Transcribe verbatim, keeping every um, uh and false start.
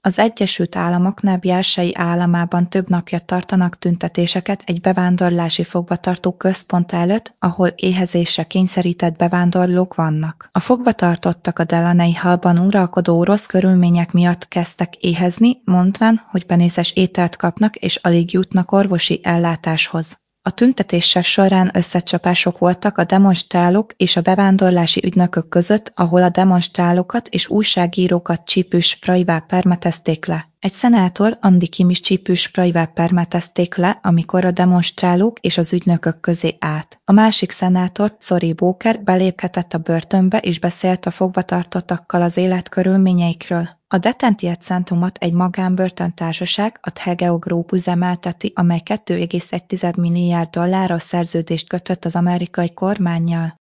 Az Egyesült Államok New Jersey államában több napja tartanak tüntetéseket egy bevándorlási fogvatartó központ előtt, ahol éhezésre kényszerített bevándorlók vannak. A fogvatartottak a Delaney Hallban uralkodó rossz körülmények miatt kezdtek éhezni, mondván, hogy penészes ételt kapnak és alig jutnak orvosi ellátáshoz. A tüntetések során összecsapások voltak a demonstrálók és a bevándorlási ügynökök között, ahol a demonstrálókat és újságírókat csípős sprayval permetezték le. Egy szenátor, Andy Kim is csípős sprayval permetezték le, amikor a demonstrálók és az ügynökök közé állt. A másik szenátor, Cory Booker beléphetett a börtönbe és beszélt a fogvatartottakkal az életkörülményeikről. A Detentiet Centrumot egy magánbörtöntársaság, a Thegeo Group üzemelteti, amely két egész egy milliárd dolláros szerződést kötött az amerikai kormánnyal.